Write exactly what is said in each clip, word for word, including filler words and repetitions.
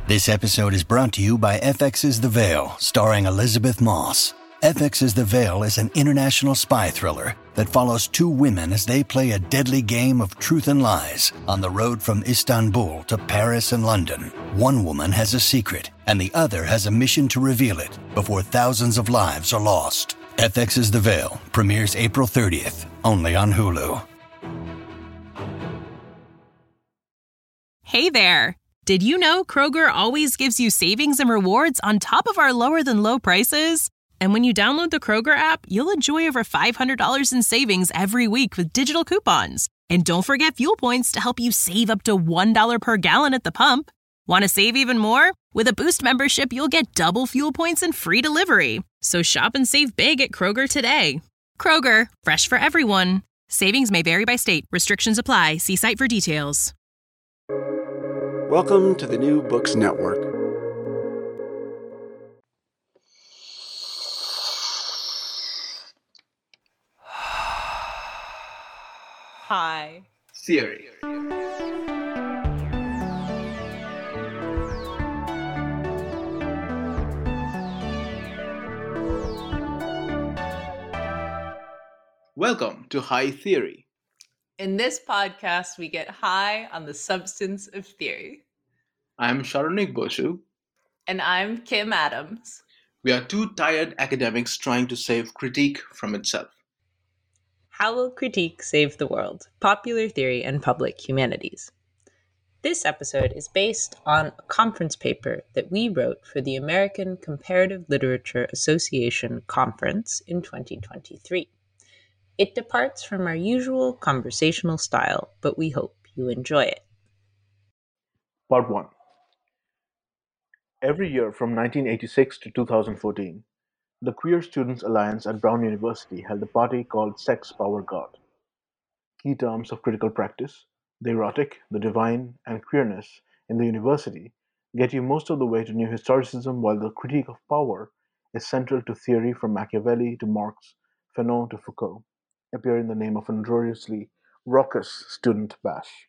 This episode is brought to you by F X's The Veil, starring Elizabeth Moss. F X's The Veil is an international spy thriller that follows two women as they play a deadly game of truth and lies on the road from Istanbul to Paris and London. One woman has a secret, and the other has a mission to reveal it before thousands of lives are lost. F X's The Veil premieres April thirtieth, only on Hulu. Hey there! Did you know Kroger always gives you savings and rewards on top of our lower-than-low prices? And when you download the Kroger app, you'll enjoy over five hundred dollars in savings every week with digital coupons. And don't forget fuel points to help you save up to one dollar per gallon at the pump. Want to save even more? With a Boost membership, you'll get double fuel points and free delivery. So shop and save big at Kroger today. Kroger, fresh for everyone. Savings may vary by state. Restrictions apply. See site for details. Welcome to the New Books Network. Hi. Theory. Welcome to High Theory. In this podcast, we get high on the substance of theory. I'm Sharonik Boshu. And I'm Kim Adams. We are two tired academics trying to save critique from itself. How will critique save the world? Popular theory and public humanities. This episode is based on a conference paper that we wrote for the American Comparative Literature Association conference in twenty twenty-three. It departs from our usual conversational style, but we hope you enjoy it. Part one. Every year from nineteen eighty-six to two thousand fourteen, the Queer Students Alliance at Brown University held a party called Sex, Power, God. Key terms of critical practice, the erotic, the divine, and queerness in the university get you most of the way to New Historicism, while the critique of power is central to theory from Machiavelli to Marx, Fanon to Foucault, appear in the name of a notoriously raucous student bash.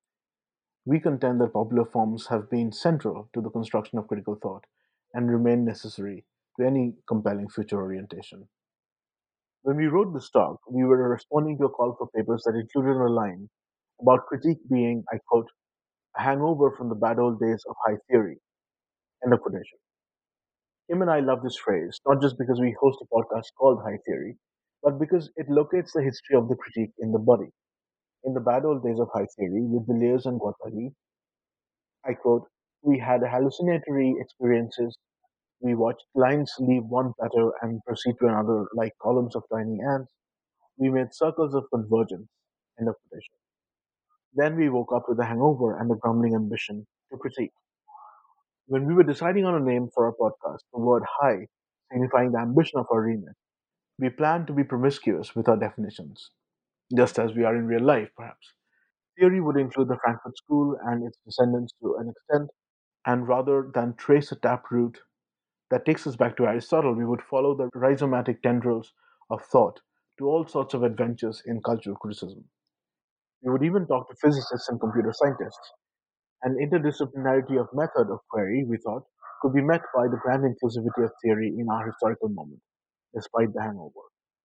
We contend that popular forms have been central to the construction of critical thought and remain necessary to any compelling future orientation. When we wrote this talk, we were responding to a call for papers that included a line about critique being, I quote, a hangover from the bad old days of high theory, end of quotation. Kim and I love this phrase, not just because we host a podcast called High Theory, but because it locates the history of the critique in the body. In the bad old days of high theory, with Deleuze and Guattari, I quote, we had hallucinatory experiences. We watched lines leave one plateau and proceed to another like columns of tiny ants. We made circles of convergence, end of quotation. Then we woke up with a hangover and a grumbling ambition to critique. When we were deciding on a name for our podcast, the word high, signifying the ambition of our remit, we planned to be promiscuous with our definitions, just as we are in real life, perhaps. Theory would include the Frankfurt School and its descendants to an extent, and rather than trace a taproot that takes us back to Aristotle, we would follow the rhizomatic tendrils of thought to all sorts of adventures in cultural criticism. We would even talk to physicists and computer scientists. An interdisciplinarity of method of query, we thought, could be met by the grand inclusivity of theory in our historical moment, despite the hangover.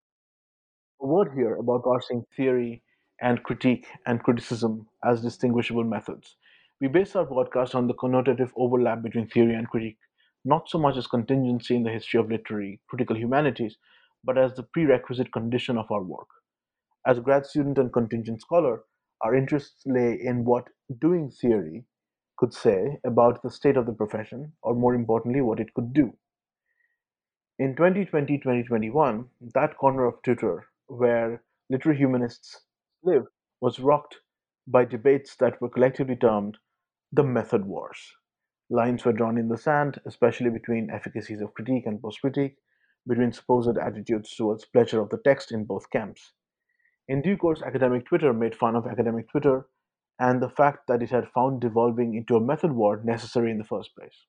A word here about parsing theory and critique and criticism as distinguishable methods. We base our podcast on the connotative overlap between theory and critique, not so much as contingency in the history of literary critical humanities, but as the prerequisite condition of our work. As a grad student and contingent scholar, our interests lay in what doing theory could say about the state of the profession, or more importantly, what it could do. In twenty twenty to twenty twenty-one, that corner of Twitter where literary humanists live was rocked by debates that were collectively termed the method wars. Lines were drawn in the sand, especially between efficacies of critique and post-critique, between supposed attitudes towards pleasure of the text in both camps. In due course, academic Twitter made fun of academic Twitter and the fact that it had found devolving into a method war necessary in the first place.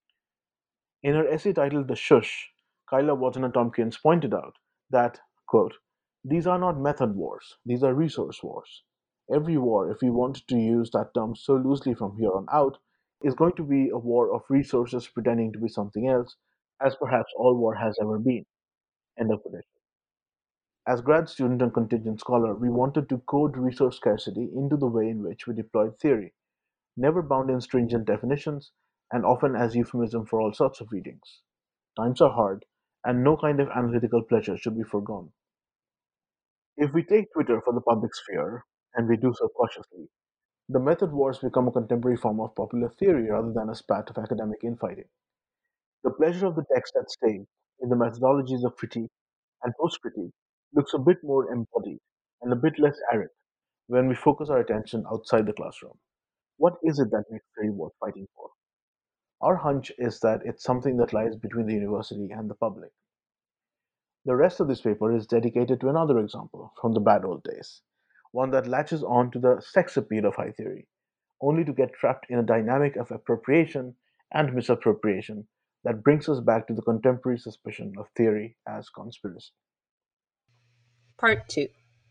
In her essay titled The Shush, Kyla Watana-Tompkins pointed out that, quote, these are not method wars, these are resource wars. Every war, if we wanted to use that term so loosely from here on out, is going to be a war of resources pretending to be something else, as perhaps all war has ever been. End of quotation. As grad student and contingent scholar, we wanted to code resource scarcity into the way in which we deployed theory, never bound in stringent definitions, and often as euphemism for all sorts of readings. Times are hard, and no kind of analytical pleasure should be foregone. If we take Twitter for the public sphere, and we do so cautiously, the method wars become a contemporary form of popular theory rather than a spat of academic infighting. The pleasure of the text at stake in the methodologies of critique and post critique looks a bit more embodied and a bit less arid when we focus our attention outside the classroom. What is it that makes theory worth fighting for? Our hunch is that it's something that lies between the university and the public. The rest of this paper is dedicated to another example from the bad old days, one that latches on to the sex appeal of high theory, only to get trapped in a dynamic of appropriation and misappropriation that brings us back to the contemporary suspicion of theory as conspiracy. Part two.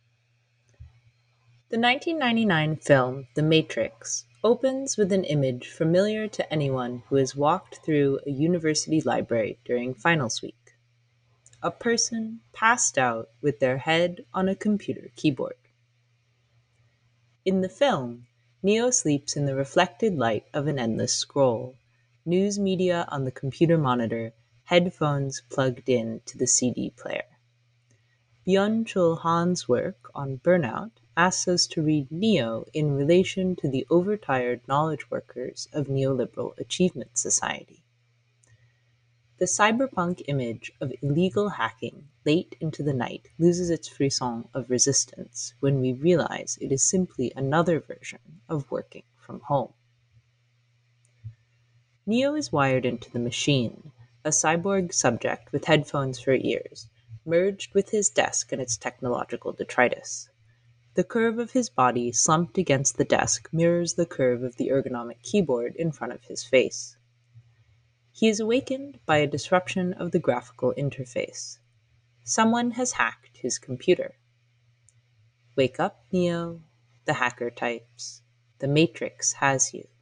The nineteen ninety-nine film The Matrix opens with an image familiar to anyone who has walked through a university library during finals week. A person passed out with their head on a computer keyboard. In the film, Neo sleeps in the reflected light of an endless scroll, news media on the computer monitor, headphones plugged in to the C D player. Byung-Chul Han's work on burnout asks us to read Neo in relation to the overtired knowledge workers of neoliberal achievement society. The cyberpunk image of illegal hacking late into the night loses its frisson of resistance when we realize it is simply another version of working from home. Neo is wired into the machine, a cyborg subject with headphones for ears, merged with his desk and its technological detritus. The curve of his body slumped against the desk mirrors the curve of the ergonomic keyboard in front of his face. He is awakened by a disruption of the graphical interface. Someone has hacked his computer. Wake up, Neo, the hacker types. The Matrix has you.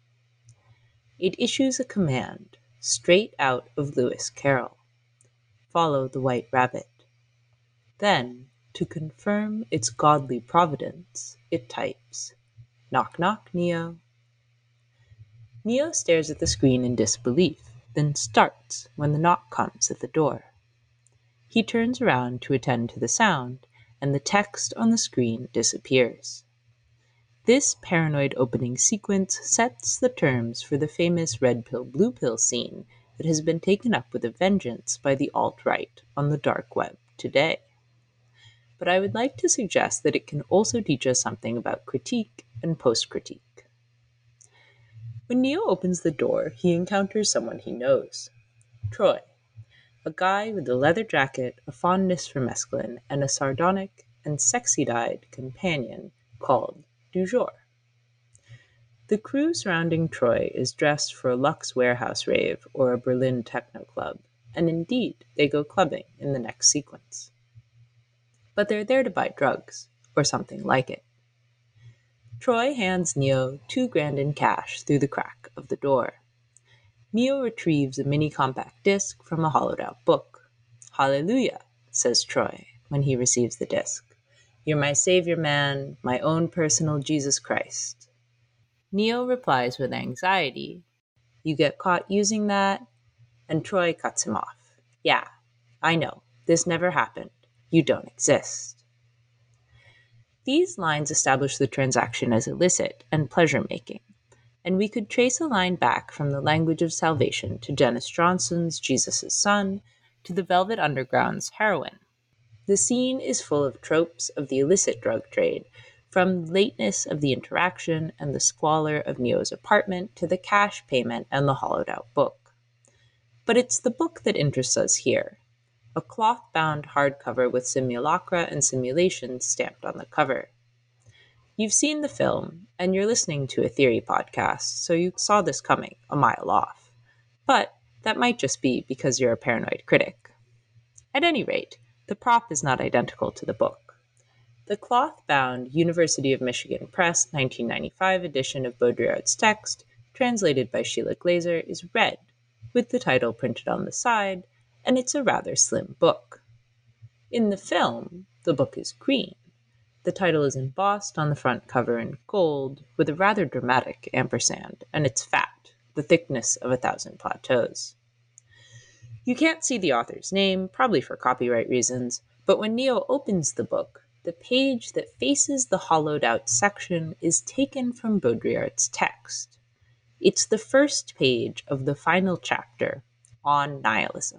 It issues a command, straight out of Lewis Carroll. Follow the White Rabbit. Then, to confirm its godly providence, it types, knock knock, Neo. Neo stares at the screen in disbelief, then starts when the knock comes at the door. He turns around to attend to the sound, and the text on the screen disappears. This paranoid opening sequence sets the terms for the famous red pill blue pill scene that has been taken up with a vengeance by the alt-right on the dark web today. But I would like to suggest that it can also teach us something about critique and post-critique. When Neo opens the door, he encounters someone he knows. Troy, a guy with a leather jacket, a fondness for mescaline, and a sardonic and sexy-eyed companion called Du Jour. The crew surrounding Troy is dressed for a Lux warehouse rave or a Berlin techno club, and indeed they go clubbing in the next sequence. But they're there to buy drugs, or something like it. Troy hands Neo two grand in cash through the crack of the door. Neo retrieves a mini compact disc from a hollowed-out book. Hallelujah, says Troy when he receives the disc. You're my savior, man, my own personal Jesus Christ. Neo replies with anxiety. You get caught using that? And Troy cuts him off. Yeah, I know, this never happened. You don't exist. These lines establish the transaction as illicit and pleasure-making, and we could trace a line back from the language of salvation to Dennis Johnson's Jesus' Son to the Velvet Underground's Heroin. The scene is full of tropes of the illicit drug trade, from the lateness of the interaction and the squalor of Neo's apartment to the cash payment and the hollowed-out book. But it's the book that interests us here. A cloth-bound hardcover with simulacra and simulations stamped on the cover. You've seen the film, and you're listening to a theory podcast, so you saw this coming a mile off. But that might just be because you're a paranoid critic. At any rate, the prop is not identical to the book. The cloth-bound University of Michigan Press nineteen ninety-five edition of Baudrillard's text translated by Sheila Glazer, is red, with the title printed on the side, and it's a rather slim book. In the film, the book is green. The title is embossed on the front cover in gold, with a rather dramatic ampersand, and it's fat, the thickness of a thousand plateaus. You can't see the author's name, probably for copyright reasons, but when Neo opens the book, the page that faces the hollowed-out section is taken from Baudrillard's text. It's the first page of the final chapter on nihilism.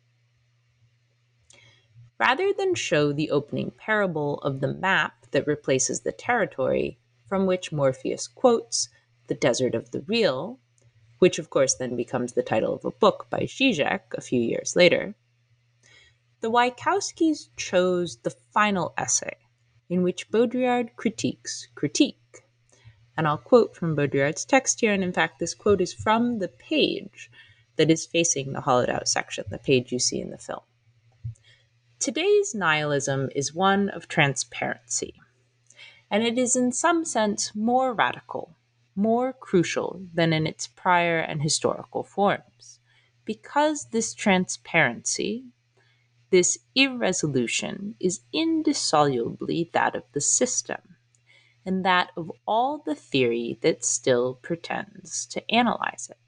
Rather than show the opening parable of the map that replaces the territory, from which Morpheus quotes the desert of the real, which of course then becomes the title of a book by Zizek a few years later, the Wachowskis chose the final essay, in which Baudrillard critiques critique. And I'll quote from Baudrillard's text here, and in fact this quote is from the page that is facing the hollowed-out section, the page you see in the film. Today's nihilism is one of transparency, and it is in some sense more radical, more crucial than in its prior and historical forms, because this transparency, this irresolution, is indissolubly that of the system, and that of all the theory that still pretends to analyze it.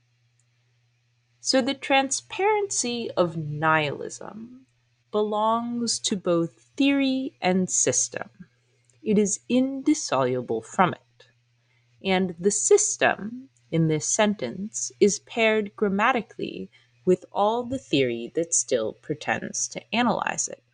So the transparency of nihilism belongs to both theory and system. It is indissoluble from it. And the system, in this sentence, is paired grammatically with all the theory that still pretends to analyze it.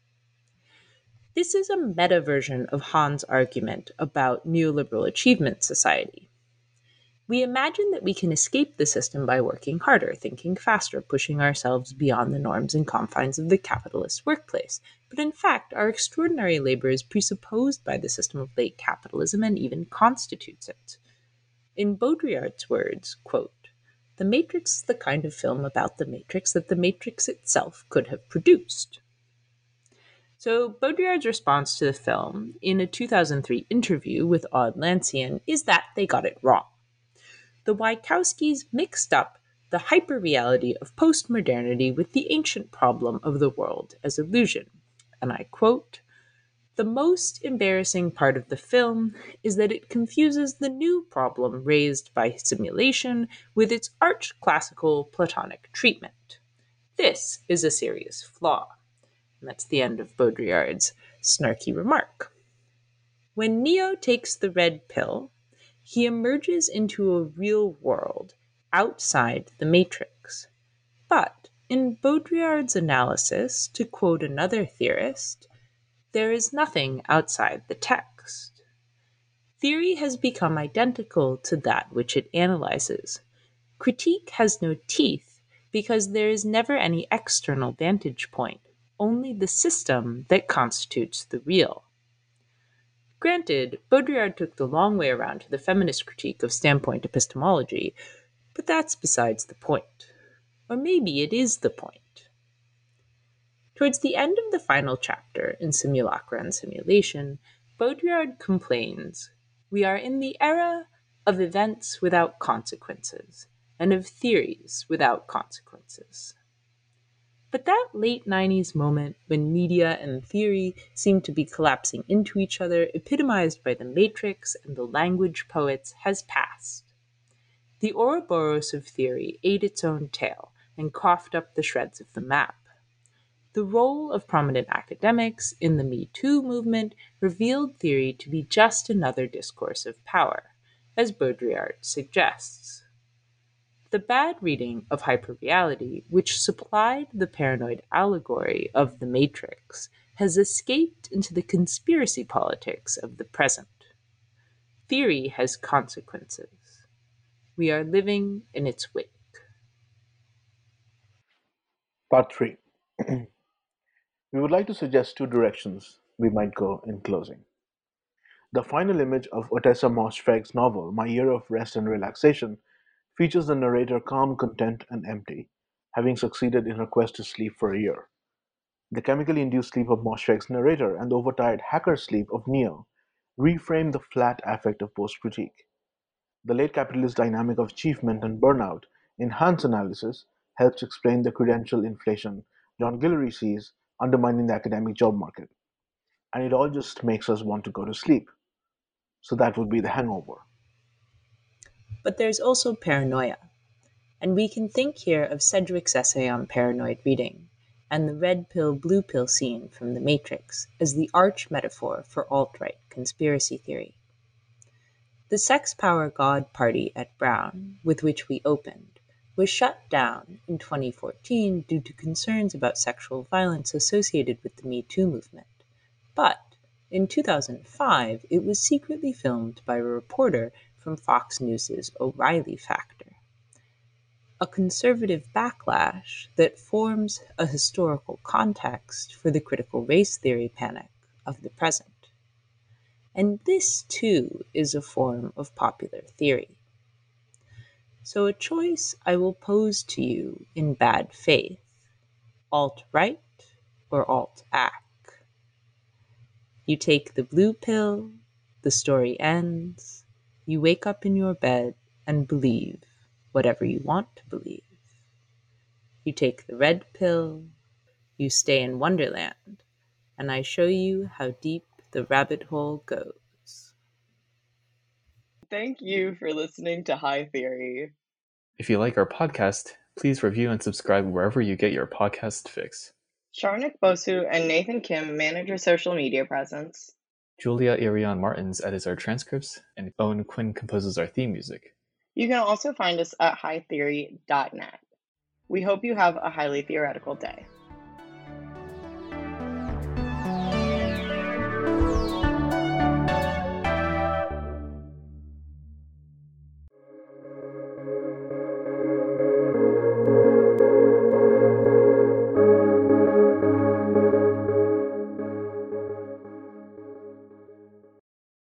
This is a meta version of Hahn's argument about neoliberal achievement society. We imagine that we can escape the system by working harder, thinking faster, pushing ourselves beyond the norms and confines of the capitalist workplace. But in fact, our extraordinary labor is presupposed by the system of late capitalism and even constitutes it. In Baudrillard's words, quote, "The Matrix is the kind of film about the Matrix that the Matrix itself could have produced." So Baudrillard's response to the film in a two thousand three interview with Aude Lancian is that they got it wrong. The Wachowskis mixed up the hyperreality of postmodernity with the ancient problem of the world as illusion. And I quote, "The most embarrassing part of the film is that it confuses the new problem raised by simulation with its arch-classical Platonic treatment. This is a serious flaw." And that's the end of Baudrillard's snarky remark. When Neo takes the red pill, he emerges into a real world outside the Matrix. But in Baudrillard's analysis, to quote another theorist, there is nothing outside the text. Theory has become identical to that which it analyzes. Critique has no teeth because there is never any external vantage point, only the system that constitutes the real. Granted, Baudrillard took the long way around to the feminist critique of standpoint epistemology, but that's besides the point. Or maybe it is the point. Towards the end of the final chapter in Simulacra and Simulation, Baudrillard complains, "We are in the era of events without consequences, and of theories without consequences." But that late nineties moment when media and theory seemed to be collapsing into each other, epitomized by the Matrix and the language poets, has passed. The Ouroboros of theory ate its own tail and coughed up the shreds of the map. The role of prominent academics in the Me Too movement revealed theory to be just another discourse of power, as Baudrillard suggests. The bad reading of hyperreality, which supplied the paranoid allegory of the Matrix, has escaped into the conspiracy politics of the present. Theory has consequences. We are living in its wake. Part three. We would like to suggest two directions we might go in closing. The final image of Ottessa Moshfegh's novel, My Year of Rest and Relaxation, features the narrator calm, content, and empty, having succeeded in her quest to sleep for a year. The chemically induced sleep of Moshfegh's narrator and the overtired hacker sleep of Neo reframe the flat affect of post-critique. The late capitalist dynamic of achievement and burnout in Hunt's analysis helps explain the credential inflation John Guillory sees undermining the academic job market. And it all just makes us want to go to sleep. So that would be the hangover. But there's also paranoia. And we can think here of Sedgwick's essay on paranoid reading and the red pill, blue pill scene from The Matrix as the arch metaphor for alt-right conspiracy theory. The Sex Power God party at Brown, with which we opened, was shut down in twenty fourteen due to concerns about sexual violence associated with the Me Too movement. But in two thousand five, it was secretly filmed by a reporter from Fox News' O'Reilly Factor. A conservative backlash that forms a historical context for the critical race theory panic of the present. And this, too, is a form of popular theory. So a choice I will pose to you in bad faith: alt-right or alt-ac. You take the blue pill, the story ends, you wake up in your bed and believe whatever you want to believe. You take the red pill, you stay in Wonderland, and I show you how deep the rabbit hole goes. Thank you for listening to High Theory. If you like our podcast, please review and subscribe wherever you get your podcast fix. Sharnik Bosu and Nathan Kim manage our social media presence. Julia Irion Martins edits our transcripts, and Owen Quinn composes our theme music. You can also find us at high theory dot net. We hope you have a highly theoretical day.